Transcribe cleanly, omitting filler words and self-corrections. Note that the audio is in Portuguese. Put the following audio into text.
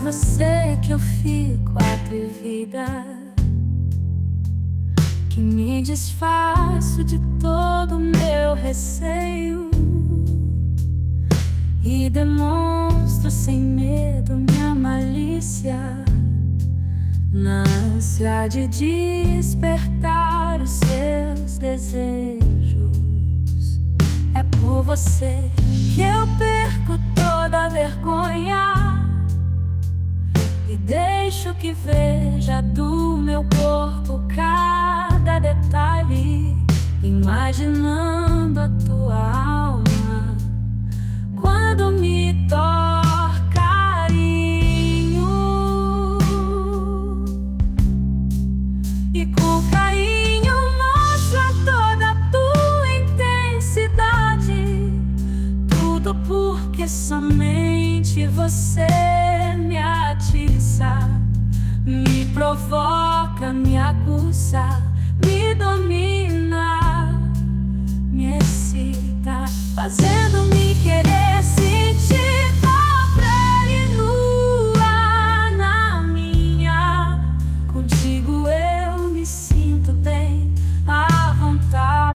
você que eu fico atrevida, que me desfaço de todo o meu receio e demonstro sem medo minha malícia, na ânsia de despertar os seus desejos. É por você que eu perco toda a vergonha e deixo que veja do meu corpo cada detalhe, imaginando a tua alma quando me toca carinho. E com carinho mostra toda a tua intensidade, tudo porque somente você me atiça, me provoca, me aguça, me domina, me excita, fazendo